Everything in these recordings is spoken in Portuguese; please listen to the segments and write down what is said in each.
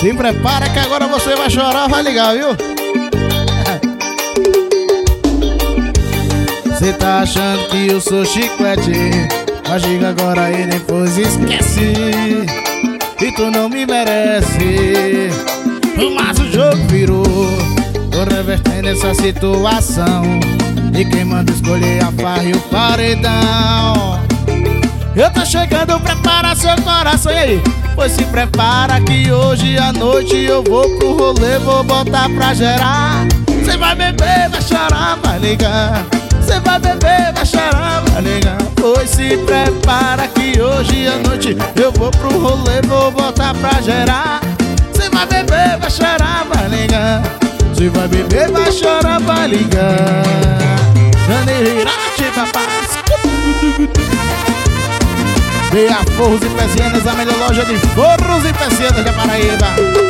Se prepara que agora você vai chorar, vai ligar, viu? Cê tá achando que eu sou chiclete, mas diga agora e depois esquece. E tu não me merece. Mas o jogo virou, tô revertendo essa situação. E quem manda escolher a farra e o paredão. Eu tô chegando, prepara seu coração. E aí? Pois se prepara que hoje à noite eu vou pro rolê, vou botar pra gerar. Cê vai beber, vai chorar, vai ligar. Cê vai beber, vai chorar, vai ligar. Pois se prepara que hoje à noite eu vou pro rolê, vou botar pra gerar. Cê vai beber, vai chorar, vai ligar. Cê vai beber, vai chorar, vai ligar. Janeirate, rapaz. Veja Forros e Persianas, a melhor loja de forros e persianas da Paraíba.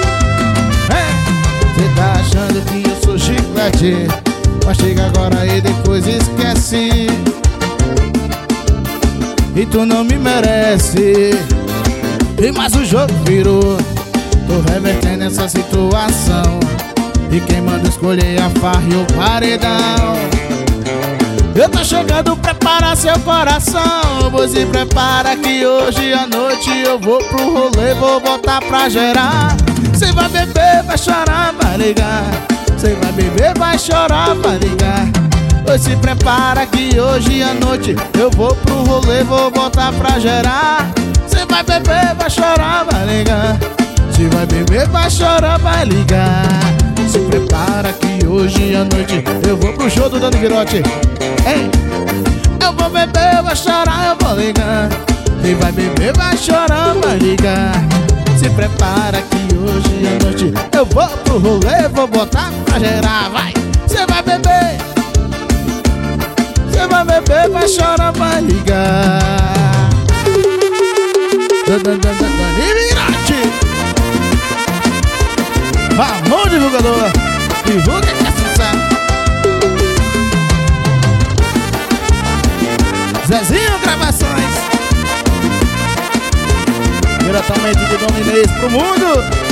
Cê tá achando que eu sou chiclete, mas chega agora e depois esquece. E tu não me merece. E mais o jogo virou, tô revertendo essa situação. E quem manda escolher a farra e o paredão. Eu tô chegando, prepara seu coração. Pois se prepara que hoje à noite eu vou pro rolê, vou botar pra gerar. Cê vai beber, vai chorar, vai ligar. Cê vai beber, vai chorar, vai ligar. Pois se prepara que hoje à noite eu vou pro rolê, vou botar pra gerar. Cê vai beber, vai chorar, vai ligar. Cê vai beber, vai chorar, vai ligar. Se prepara que hoje à noite eu vou pro show do Dani Virote. Ei, eu vou beber, vai chorar, eu vou ligar. Cê vai beber, vai chorar, vai ligar. Se prepara que hoje à noite eu vou pro rolê, vou botar pra gerar, vai. Cê vai beber, cê vai beber, vai chorar, vai ligar. Dani Virote, Ramon divulgador, divulga que é sucesso. Zezinho Gravações, diretamente de Dom Inês pro mundo.